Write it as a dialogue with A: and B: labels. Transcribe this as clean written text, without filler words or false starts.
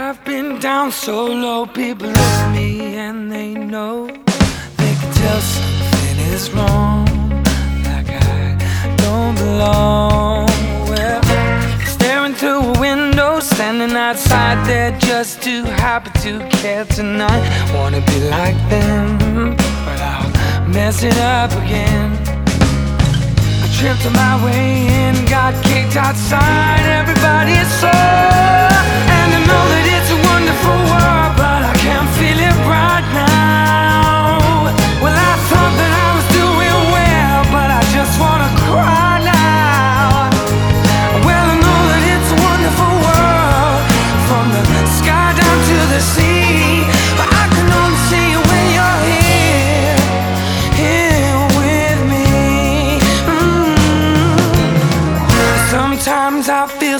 A: I've been down so low, people look at me and they know. They can tell something is wrong, like I don't belong. Well, staring through a window, standing outside there, just too happy to care tonight. Wanna be like them, but I'll mess it up again. I tripped on my way in, got kicked outside. Everybody is so